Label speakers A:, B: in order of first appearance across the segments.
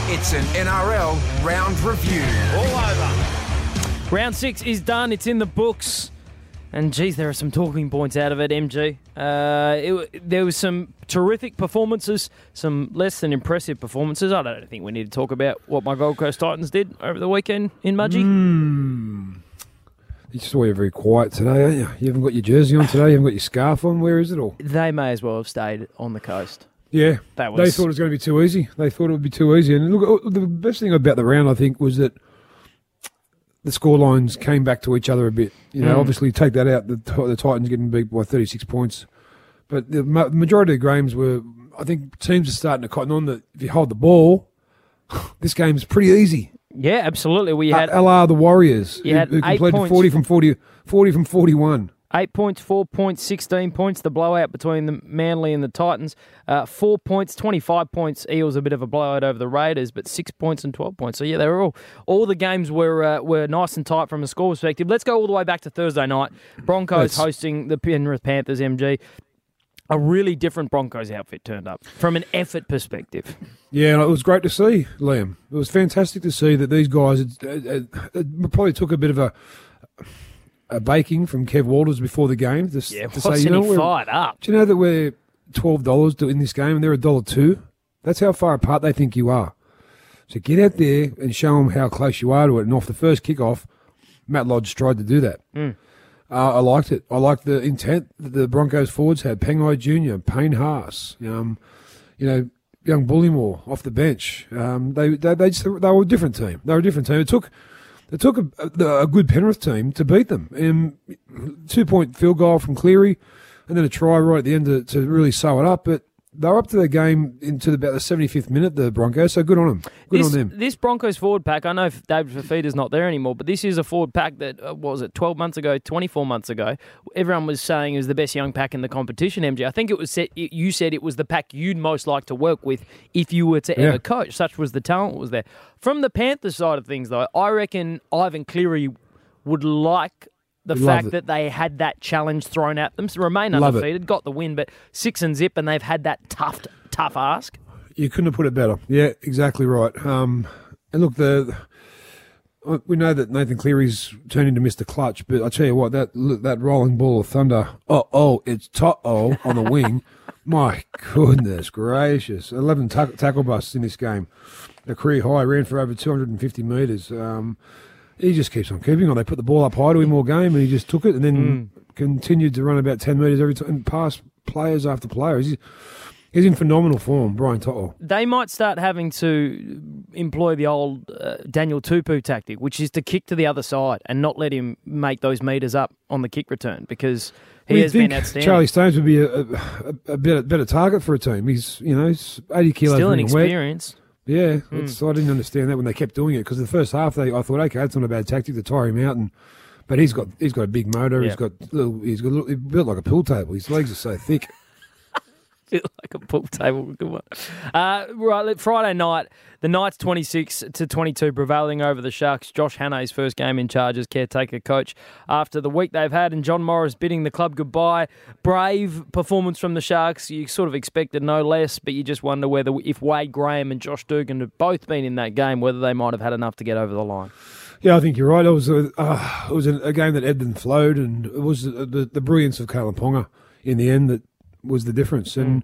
A: It's an NRL round review.
B: All over.
C: Round 6 is done. It's in the books. And, geez, there are some talking points out of it, MG. There was some terrific performances, some less than impressive performances. I don't think we need to talk about what my Gold Coast Titans did over the weekend in Mudgee.
D: You saw you're very quiet today, aren't you? You haven't got your jersey on today. You haven't got your scarf on. Where is it all?
C: They may as well have stayed on the coast.
D: Yeah, they thought it
C: was
D: was going to be too easy. They thought it would be too easy. And look, the best thing about the round, I think, was that the scorelines came back to each other a bit. You know, obviously take that out, the Titans getting beat by 36 points. But the majority of the games were, I think, teams are starting to cotton on that if you hold the ball, this game's pretty easy.
C: Yeah, absolutely. We had
D: LR the Warriors, who
C: had 8
D: completed
C: points.
D: 40 from 41.
C: 8 points, 4 points, 16 points, the blowout between the Manly and the Titans. 4 points, 25 points. Eels a bit of a blowout over the Raiders, but 6 points and 12 points. So, yeah, they were all the games were nice and tight from a score perspective. Let's go all the way back to Thursday night. Broncos hosting the Penrith Panthers, MG. A really different Broncos outfit turned up from an effort perspective.
D: Yeah, and it was great to see, Liam. It was fantastic to see that these guys probably took a bit of a baking from Kev Walters before the game to say,
C: he fired up?
D: Do you know that we're $12 in this game and they're $1.02? That's how far apart they think you are. So get out there and show them how close you are to it. And off the first kickoff, Matt Lodge tried to do that. I liked it. I liked the intent that the Broncos forwards had. Pengai Jr., Payne Haas, young Bullymore off the bench. They were a different team. They were a different team. It took a good Penrith team to beat them. 2-point field goal from Cleary and then a try right at the end to really sew it up. But they were up to the game into about the 75th minute, the Broncos, so good on them. Good on them.
C: This Broncos forward pack, I know David Fafita's not there anymore, but this is a forward pack that, 12 months ago, 24 months ago, everyone was saying is the best young pack in the competition, MG. I think you said it was the pack you'd most like to work with if you were to ever coach. Such was the talent was there. From the Panthers side of things, though, I reckon Ivan Cleary would like the fact that they had that challenge thrown at them, so remain undefeated, got the win, but 6-0, and they've had that tough ask.
D: You couldn't have put it better. Yeah, exactly right. And look, we know that Nathan Cleary's turned into Mr. Clutch, but I tell you what, that rolling ball of thunder, it's Toto on the wing. My goodness gracious. 11 tackle busts in this game. A career high, ran for over 250 metres. He just keeps on keeping on. They put the ball up high to him all game, and he just took it and then continued to run about 10 metres every time and pass players after players. He's in phenomenal form, Brian Toto.
C: They might start having to employ the old Daniel Tupu tactic, which is to kick to the other side and not let him make those metres up on the kick return because he has been outstanding.
D: Charlie Stones would be a better target for a team. He's 80 kilos.
C: Still inexperienced.
D: Yeah, I didn't understand that when they kept doing it because the first half I thought, okay, that's not a bad tactic to tire him out, but he's got a big motor. Yeah. He's built like a pool table. His legs are so thick.
C: Built like a pool table, good one. Right, Friday night, the Knights 26-22 prevailing over the Sharks. Josh Hannay's first game in charge as caretaker coach after the week they've had, and John Morris bidding the club goodbye. Brave performance from the Sharks. You sort of expected no less, but you just wonder whether if Wade Graham and Josh Dugan had both been in that game, whether they might have had enough to get over the line.
D: Yeah, I think you're right. It was a game that ebbed and flowed, and it was the brilliance of Kalyn Ponga in the end that was the difference. And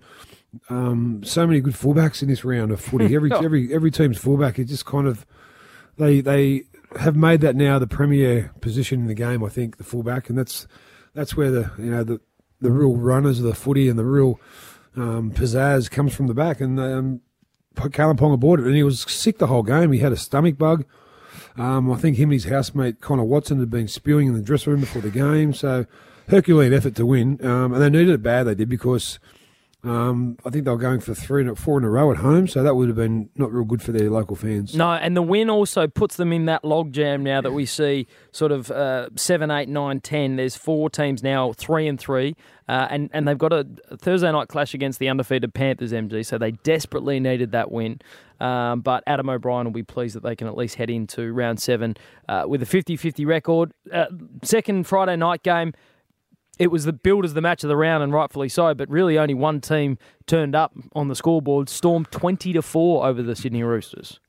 D: so many good fullbacks in this round of footy. Every team's fullback is just kind of they have made that now the premier position in the game. I think the fullback, and that's where the real runners of the footy and the real pizzazz comes from the back. And Kalyn Ponga bought it, and he was sick the whole game. He had a stomach bug. I think him and his housemate Connor Watson had been spewing in the dressing room before the game. So Herculean effort to win, and they needed it bad. They did because I think they were going for 4 in a row at home, so that would have been not real good for their local fans.
C: No, and the win also puts them in that logjam now that we see sort of 7, 8, 9, 10. There's 4 teams now, 3-3, and they've got a Thursday night clash against the undefeated Panthers, MG, so they desperately needed that win. But Adam O'Brien will be pleased that they can at least head into round 7 with a 50-50 record. Second Friday night game, it was the billed as the match of the round, and rightfully so, but really only one team turned up on the scoreboard. Storm 20-4 over the Sydney Roosters.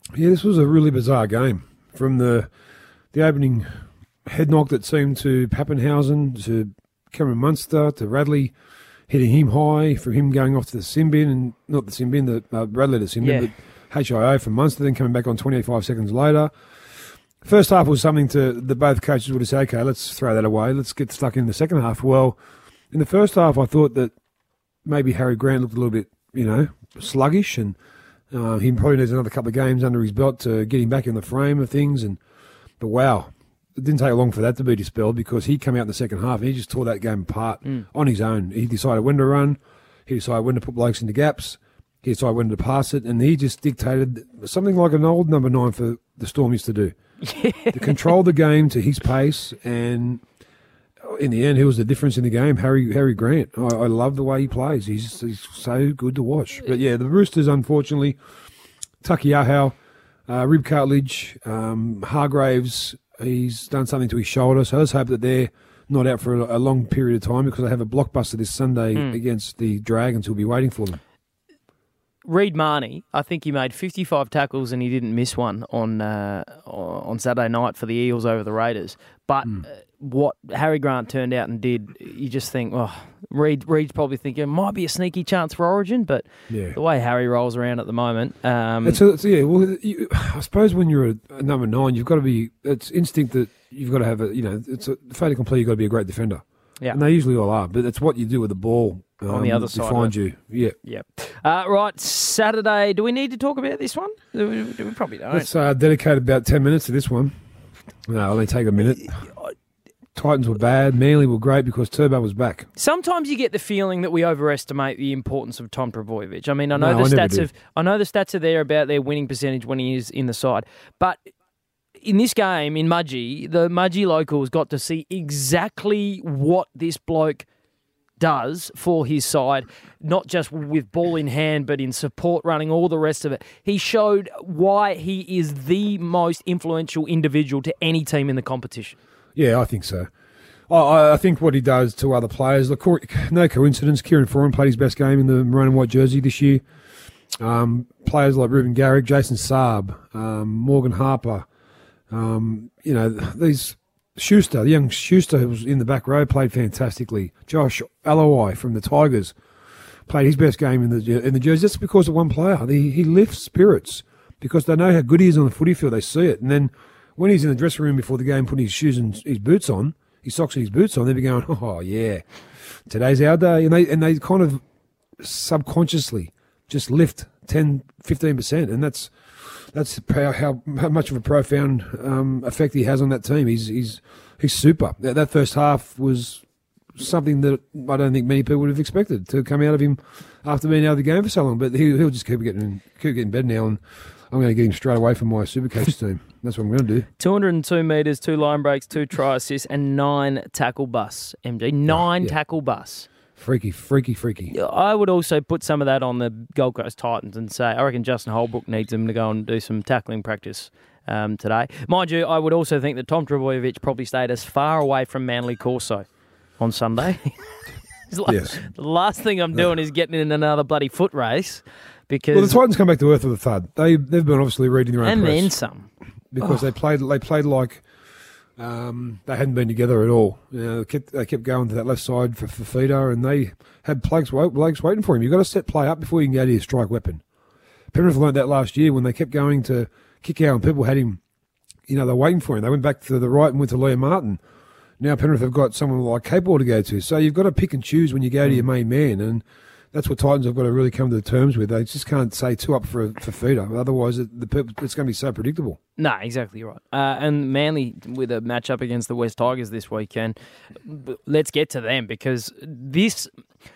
D: Yeah, this was a really bizarre game. From the opening head knock that seemed to Pappenhausen, to Cameron Munster, to Radley hitting him high, from him going off to the sin bin, and not the sin bin, Radley to the sin bin, but HIO from Munster, then coming back on 25 seconds later. First half was something that both coaches would have said, okay, let's throw that away, let's get stuck in the second half. Well, in the first half, I thought that maybe Harry Grant looked a little bit, sluggish, and he probably needs another couple of games under his belt to get him back in the frame of things. But wow, it didn't take long for that to be dispelled, because he came out in the second half and he just tore that game apart on his own. He decided when to run, he decided when to put blokes into gaps, he decided when to pass it, and he just dictated something like an old number 9 for the Storm used to do. To control the game to his pace, and in the end, who was the difference in the game? Harry Grant. I love the way he plays. He's so good to watch. But yeah, the Roosters, unfortunately, Takiahau, rib cartilage, Hargraves, he's done something to his shoulder. So let's hope that they're not out for a long period of time, because they have a blockbuster this Sunday against the Dragons, who'll be waiting for them.
C: Reid Marnie, I think he made 55 tackles and he didn't miss one on Saturday night for the Eels over the Raiders. But what Harry Grant turned out and did, you just think, Reid's probably thinking it might be a sneaky chance for Origin, but the way Harry rolls around at the moment.
D: I suppose when you're a number 9, you've got to be, it's instinct that you've got to have it's a fait accompli, you've got to be a great defender. Yeah. And they usually all are, but it's what you do with the ball
C: on the other side.
D: Find you. Yeah.
C: Yeah. Right, Saturday. Do we need to talk about this one? We probably don't.
D: Let's dedicate about 10 minutes to this one. No, only take a minute. Titans were bad. Manly were great because Turbo was back.
C: Sometimes you get the feeling that we overestimate the importance of Tom Trbojevic. I mean, I know the stats are there about their winning percentage when he is in the side, but in this game in Mudgee, the Mudgee locals got to see exactly what this bloke does for his side, not just with ball in hand, but in support running, all the rest of it. He showed why he is the most influential individual to any team in the competition.
D: Yeah, I think so. I think what he does to other players, look, no coincidence, Kieran Foran played his best game in the maroon and white jersey this year. Players like Ruben Garrick, Jason Saab, Morgan Harper, these Schuster, the young Schuster who was in the back row, played fantastically. Josh Alowai from the Tigers played his best game in the jersey. That's because of one player. He lifts spirits because they know how good he is on the footy field. They see it. And then when he's in the dressing room before the game putting his shoes and his boots on, his socks and his boots on, they'll be going, oh, yeah, today's our day. And they kind of subconsciously just lift 10, 15%. And that's how much of a profound effect he has on that team. He's super. That first half was something that I don't think many people would have expected to come out of him after being out of the game for so long. But he'll just keep getting better now, and I'm going to get him straight away from my Supercoach team. That's what I'm going to do. 202
C: metres, 2 line breaks, 2 try assists, and 9 tackle busts. MG, 9 tackle busts.
D: Freaky.
C: I would also put some of that on the Gold Coast Titans and say I reckon Justin Holbrook needs them to go and do some tackling practice today. Mind you, I would also think that Tom Trbojevic probably stayed as far away from Manly Corso on Sunday.
D: Yes.
C: The last thing I'm doing is getting in another bloody foot race. Because
D: the Titans come back to earth with a thud. They've been obviously reading their own
C: and
D: press.
C: And then some.
D: Because they played like they hadn't been together at all. They kept going to that left side for Fifita, and they had Blakes waiting for him. You've got to set play up before you can go to your strike weapon. Penrith learned that last year when they kept going to kick out and people had him, they're waiting for him. They went back to the right and went to Liam Martin. Now Penrith have got someone like Capewell to go to. So you've got to pick and choose when you go to your main man, and that's what Titans have got to really come to terms with. They just can't say 2 up for Fifita. Otherwise, it's going to be so predictable.
C: No, exactly right. And Manly with a matchup against the West Tigers this weekend. Let's get to them because this,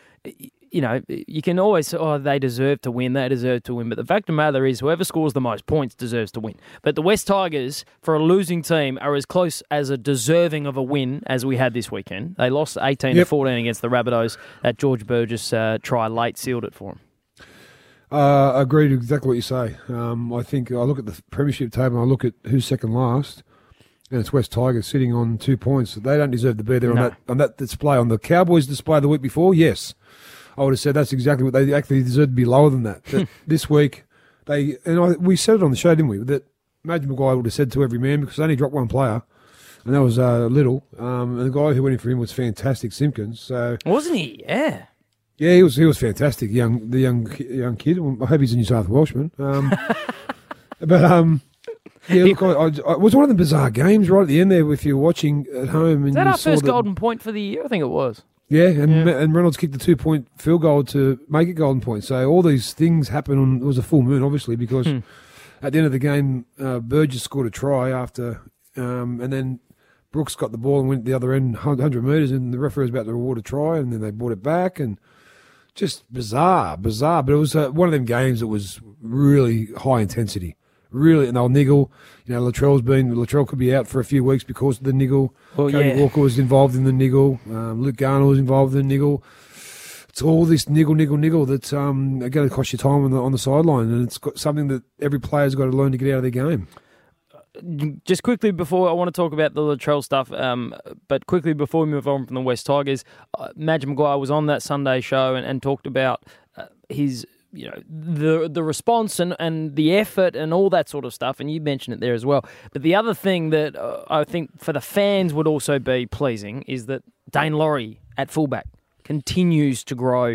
C: you can always say, they deserve to win. But the fact of the matter is whoever scores the most points deserves to win. But the West Tigers, for a losing team, are as close as a deserving of a win as we had this weekend. They lost 18-14 against the Rabbitohs. That George Burgess try late sealed it for them.
D: I agree with exactly what you say. I think I look at the premiership table and I look at who's second last, and it's West Tigers sitting on 2 points. They don't deserve to be there on that display. On the Cowboys display the week before, yes, I would have said that's exactly what they actually deserve to be lower than that. But this week, We said it on the show, didn't we? That Madge Maguire would have said to every man because they only dropped one player, and that was Little. And the guy who went in for him was fantastic, Simpkins. So
C: wasn't he? Yeah.
D: Yeah, he was fantastic. The young kid. I hope he's a New South Welshman. Yeah, look, it was one of the bizarre games right at the end there. If you're watching at home, and
C: Is that
D: you
C: our
D: saw
C: first golden point for the year? I think it was.
D: Yeah, and Reynolds kicked the 2-point field goal to make it golden point. So all these things happened on. It was a full moon, obviously, because at the end of the game, Burgess scored a try after, and then Brooks got the ball and went the other end 100 metres, and the referee was about to award a try, and then they brought it back, and just bizarre. But it was one of them games that was really high intensity. Really, and they'll niggle. You know, Latrell could be out for a few weeks because of the niggle.
C: Well,
D: Cody Walker was involved in the niggle. Luke Garner was involved in the niggle. It's all this niggle that's going to cost you time on the sideline, and it's got something that every player's got to learn to get out of their game.
C: Just quickly before, I want to talk about the Latrell stuff, but quickly before we move on from the West Tigers, Madge Maguire was on that Sunday show and talked about his... You know, the response and the effort and all that sort of stuff, and you mentioned it there as well. But the other thing that I think for the fans would also be pleasing is that Dane Laurie at fullback continues to grow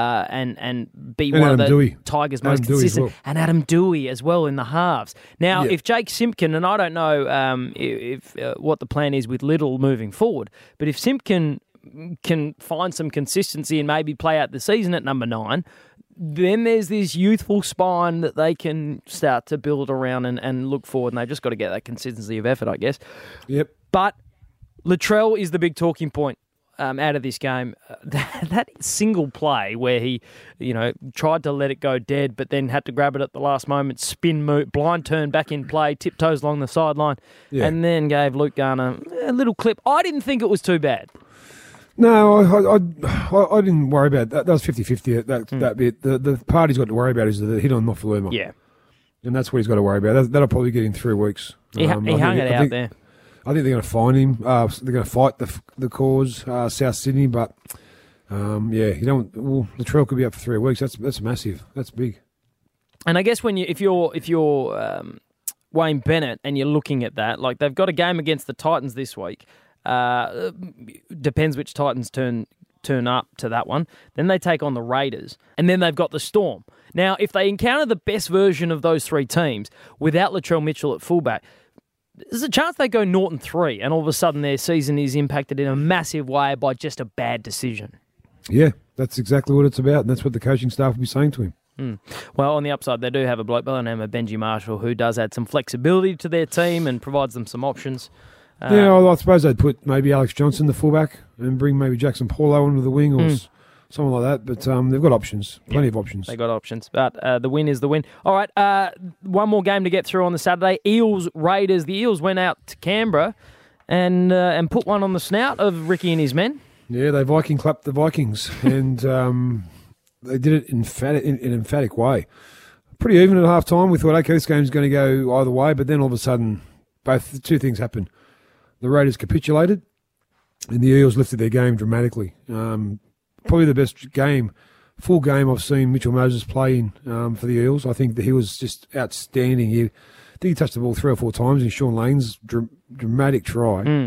C: and be one of the Tigers' most consistent. And Adam Dewey as well in the halves. Now, if Jake Simpkin, and I don't know if what the plan is with Little moving forward, but if Simpkin can find some consistency and maybe play out the season at number 9, then there's this youthful spine that they can start to build around and look forward, and they've just got to get that consistency of effort, I guess.
D: Yep.
C: But Latrell is the big talking point out of this game. That single play where he, tried to let it go dead, but then had to grab it at the last moment, spin move, blind turn back in play, tiptoes along the sideline, and then gave Luke Garner a little clip. I didn't think it was too bad.
D: No, I didn't worry about that. That was 50-50, that bit. The part he's got to worry about is the hit on Nofaluma.
C: Yeah.
D: And that's what he's got to worry about. That'll probably get in 3 weeks.
C: He hung it out there.
D: I think they're going to fine him. They're going to fight the cause, South Sydney, but Latrell could be up for 3 weeks. That's massive. That's big.
C: And I guess if you're Wayne Bennett and you're looking at that, like they've got a game against the Titans this week. Depends which Titans turn up to that one. Then they take on the Raiders, and then they've got the Storm. Now, if they encounter the best version of those 3 teams without Latrell Mitchell at fullback, there's a chance they go 0-3, and all of a sudden their season is impacted in a massive way by just a bad decision.
D: Yeah, that's exactly what it's about, and that's what the coaching staff will be saying to him.
C: Well, on the upside, they do have a bloke by the name of Benji Marshall who does add some flexibility to their team and provides them some options.
D: I suppose they'd put maybe Alex Johnson, the fullback, and bring maybe Jackson Paulo onto the wing or something like that. But they've got options, plenty of options.
C: They've got options, but the win is the win. All right, one more game to get through on the Saturday. Eels-Raiders. The Eels went out to Canberra and put one on the snout of Ricky and his men. Yeah,
D: they Viking clapped the Vikings, and they did it in an emphatic way. Pretty even at half-time. We thought, okay, this game's going to go either way, but then all of a sudden, two things happened. The Raiders capitulated, and the Eels lifted their game dramatically. Probably the best full game I've seen Mitchell Moses play in for the Eels. I think that he was just outstanding. I think he touched the ball 3 or 4 times in Sean Lane's dramatic try.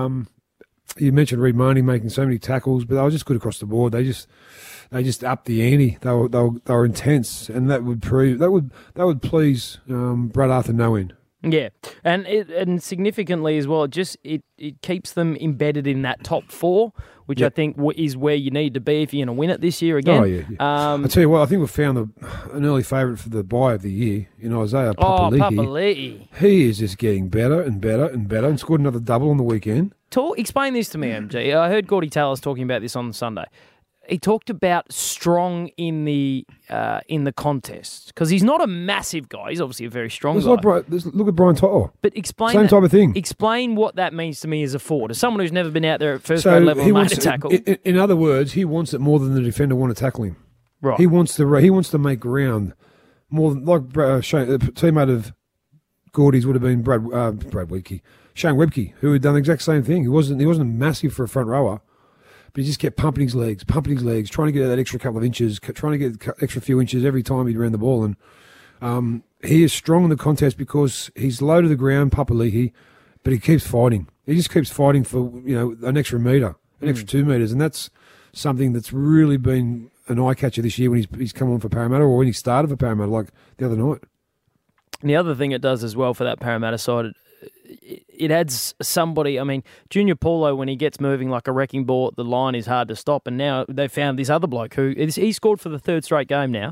D: You mentioned Reid Marnie making so many tackles, but they were just good across the board. They just upped the ante. They were intense, and that would please Brad Arthur no end.
C: Yeah, and significantly as well, it keeps them embedded in that top 4, which I think is where you need to be if you're going to win it this year again.
D: Oh, yeah. I tell you what, I think we've found an early favourite for the bye of the year in Isaiah Papali'i.
C: Papali'i.
D: He is just getting better and better and better, and scored another double on the weekend.
C: Explain this to me, MG. I heard Gordy Taylor's talking about this on Sunday. He talked about strong in the contest because he's not a massive guy. He's obviously a very strong guy.
D: Look at Brian Toto.
C: But explain
D: same type of thing.
C: Explain what that means to me as a forward, as someone who's never been out there at first grade level and made a tackle.
D: In other words, he wants it more than the defender want to tackle him.
C: Right.
D: He wants to make ground more than like a teammate of Gordy's would have been Brad Webke, Shane Webke, who had done the exact same thing. He wasn't massive for a front rower. But he just kept pumping his legs, trying to get that extra couple of inches, trying to get extra few inches every time he ran the ball. And He is strong in the contest because he's low to the ground, Papali'i, but he keeps fighting. He just keeps fighting for an extra metre, an extra 2 metres, and that's something that's really been an eye catcher this year when he's come on for Parramatta, or when he started for Parramatta, like the other night.
C: And the other thing it does as well for that Parramatta side, it adds somebody. I mean, Junior Paulo, when he gets moving like a wrecking ball, the line is hard to stop. And now they found this other bloke he scored for the third straight game now.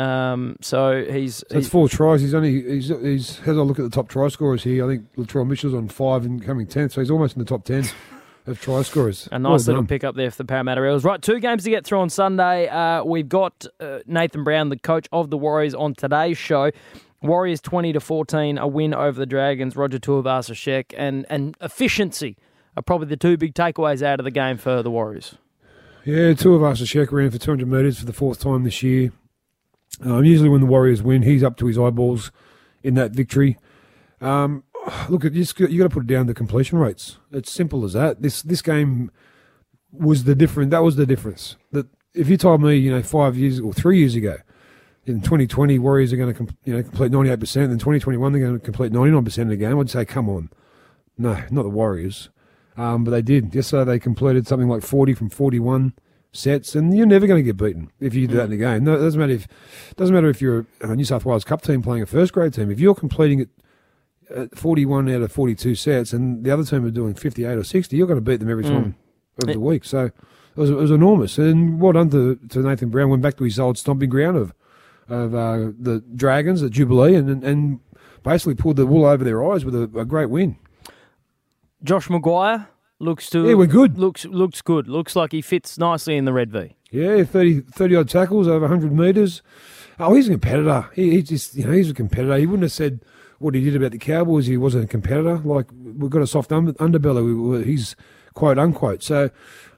C: So he's
D: 4 tries. He's as I look at the top try scorers here, I think Latrell Mitchell's on 5 and coming 10th, so he's almost in the top 10 of try scorers.
C: A nice little pick up there for the Parramatta Eels. Right, 2 games to get through on Sunday. We've got Nathan Brown, the coach of the Warriors, on today's show. Warriors 20-14, a win over the Dragons. Roger Tuivasa-Sheck and efficiency are probably the 2 big takeaways out of the game for the Warriors.
D: Yeah, Tuivasa-Sheck ran for 200 metres for the 4th time this year. Usually when the Warriors win, he's up to his eyeballs in that victory. Look, you got to put it down to completion rates. It's simple as that. This game was the difference. That was the difference. That if you told me, 5 years or 3 years ago, in 2020, Warriors are going to complete 98%, and in 2021 they're going to complete 99% of the game, I'd say, come on. No, not the Warriors. But they did. Yesterday they completed something like 40 from 41 sets, and you're never going to get beaten if you do that in a game. No, it doesn't matter if you're a New South Wales Cup team playing a first grade team. If you're completing it at 41 out of 42 sets, and the other team are doing 58 or 60, you're going to beat them every time of the week. So it was enormous. And well done to Nathan Brown. Went back to his old stomping ground of the Dragons at Jubilee, and basically pulled the wool over their eyes with a great win.
C: Josh Maguire
D: we're good.
C: Looks good. Looks like he fits nicely in the red V.
D: Yeah, 30 odd tackles over 100 metres. Oh, he's a competitor. He's a competitor. He wouldn't have said what he did about the Cowboys. He wasn't a competitor. Like, we've got a soft underbelly. He's quote unquote. So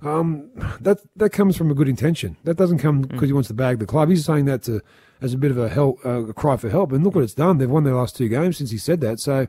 D: that comes from a good intention. That doesn't come because he wants to bag the club. He's saying that as a bit of a cry for help. And look what it's done. They've won their last 2 games since he said that. So,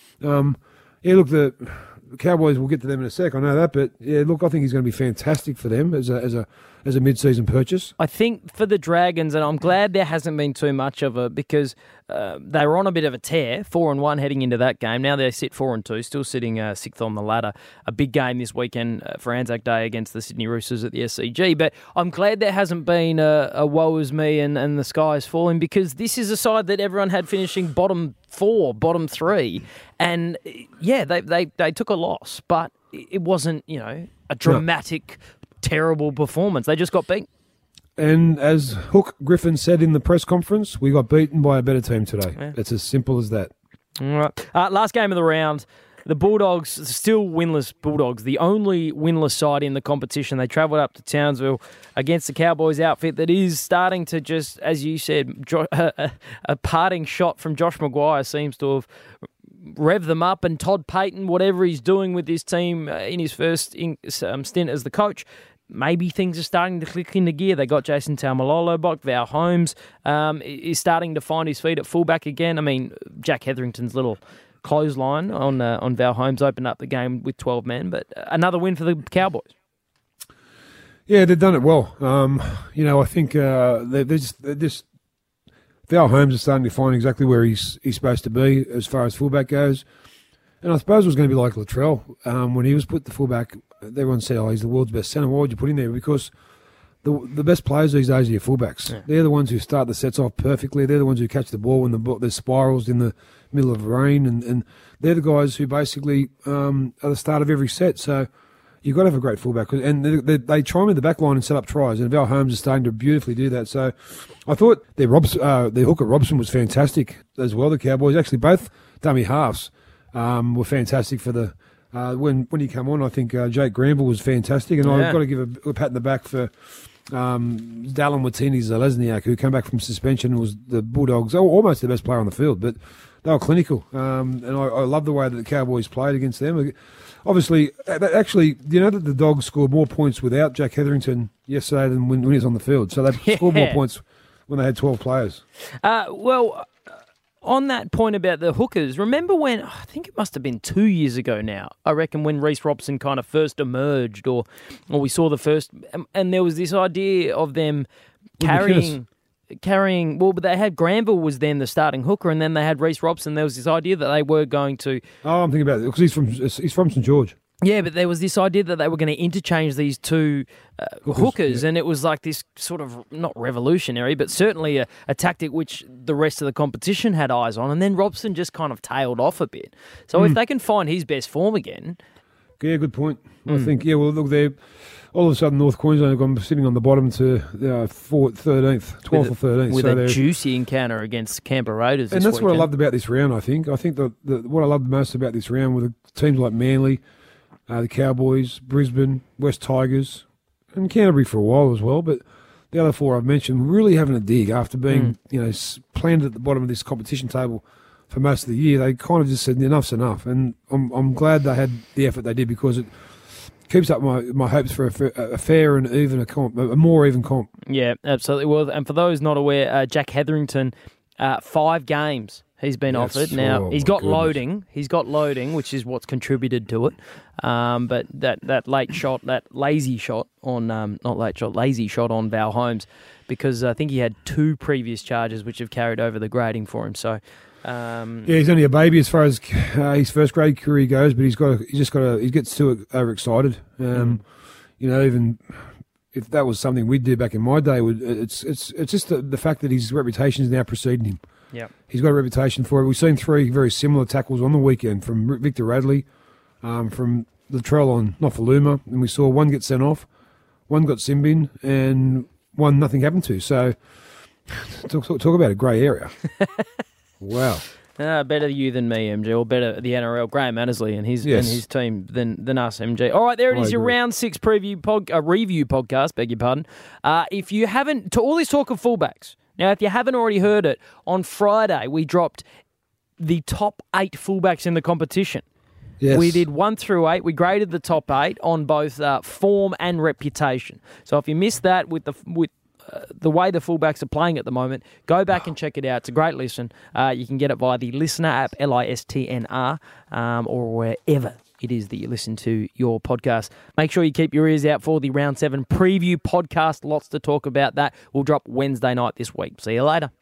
D: look, the Cowboys, we'll get to them in a sec, I know that, but yeah, look, I think he's going to be fantastic for them as a mid-season purchase.
C: I think for the Dragons, and I'm glad there hasn't been too much of it, because they were on a bit of a tear, 4-1 heading into that game. Now they sit 4-2, still sitting 6th on the ladder. A big game this weekend for Anzac Day against the Sydney Roosters at the SCG. But I'm glad there hasn't been a woe is me and the sky is falling, because this is a side that everyone had finishing bottom 4, bottom 3. And yeah, they took a loss, but it wasn't, a dramatic, terrible performance. They just got beaten.
D: And as Hook Griffin said in the press conference, we got beaten by a better team today.
C: Yeah.
D: It's as simple as that.
C: All right. Last game of the round. The Bulldogs, still winless Bulldogs, the only winless side in the competition. They travelled up to Townsville against the Cowboys outfit that is starting to just, as you said, a parting shot from Josh Maguire seems to have rev them up, and Todd Payton, whatever he's doing with this team in his first stint as the coach, maybe things are starting to click into gear. They got Jason Taumalolo back. Val Holmes is starting to find his feet at fullback again. I mean, Jack Hetherington's little clothesline on Val Holmes opened up the game with 12 men, but another win for the Cowboys.
D: Yeah, they've done it well. I think they're just Val Holmes is starting to find exactly where he's supposed to be as far as fullback goes. And I suppose it was going to be like Latrell. When he was put the fullback, everyone said, he's the world's best centre. Why would you put him there? Because the best players these days are your fullbacks. Yeah. They're the ones who start the sets off perfectly. They're the ones who catch the ball when there's spirals in the middle of rain. And they're the guys who basically are the start of every set. So you've got to have a great fullback. And they try him in the back line and set up tries. And Val Holmes is starting to beautifully do that. So I thought their hook at Robson was fantastic as well, the Cowboys. Actually, both dummy halves were fantastic for the when he came on. I think Jake Granville was fantastic. And I've got to give a pat in the back for Dallin Watini-Zelezniak, who came back from suspension and was the Bulldogs almost the best player on the field. But they were clinical. And I love the way that the Cowboys played against them. Obviously, actually, you know that the Dogs scored more points without Jack Hetherington yesterday than when he was on the field. So they scored more points when they had 12 players.
C: On that point about the hookers, remember when, I think it must have been 2 years ago now, I reckon, when Reece Robson kind of first emerged, or we saw the first, and there was this idea of them carrying carrying. Well, but they had Granville was then the starting hooker, and then they had Reece Robson. There was this idea that they were going to.
D: Oh, I'm thinking about it because he's from St George.
C: Yeah, but there was this idea that they were going to interchange these two hookers, and it was like this sort of, not revolutionary, but certainly a tactic which the rest of the competition had eyes on, and then Robson just kind of tailed off a bit. So if they can find his best form again...
D: Yeah, good point. I think, well, look, they're all of a sudden North Queensland have gone sitting on the bottom to 13th, 12th or 13th.
C: With a juicy encounter against Canberra Raiders
D: and
C: this
D: that's
C: weekend.
D: what I loved about this round, I think. I think what I loved most about this round were the teams like Manly, the Cowboys, Brisbane, West Tigers, and Canterbury for a while as well. But the other four I've mentioned really having a dig after being, planted at the bottom of this competition table for most of the year. They kind of just said enough's enough, and I'm glad they had the effort they did because it keeps up my hopes for a fair and even a more even comp.
C: Yeah, absolutely. Well, and for those not aware, Jack Hetherington, 5 games. He's been offered. Now, he's got loading. He's got loading, which is what's contributed to it. But that late shot, that lazy shot on, lazy shot on Val Holmes, because I think he had 2 previous charges which have carried over the grading for him. So,
D: he's only a baby as far as his first grade career goes, but he gets too overexcited. Even if that was something we'd do back in my day, it's just the fact that his reputation is now preceding him.
C: Yeah,
D: he's got a reputation for it. We've seen 3 very similar tackles on the weekend from Victor Radley, from Latrell on Nofaluma, and we saw one get sent off, one got sin bin, and one nothing happened to. So talk about a grey area. Wow.
C: Better you than me, MG, or better the NRL, Graham Annesley and his team than us, MG. All right, there it is, your round 6 review podcast, beg your pardon. If you haven't, to all this talk of fullbacks, now if you haven't already heard it, on Friday we dropped the top 8 fullbacks in the competition.
D: Yes.
C: We did 1 through 8. We graded the top 8 on both form and reputation. So if you missed that with the way the fullbacks are playing at the moment, go back and check it out. It's a great listen. You can get it via the Listener app, LISTNR, or wherever it is that you listen to your podcast. Make sure you keep your ears out for the Round 7 preview podcast. Lots to talk about that. We'll drop Wednesday night this week. See you later.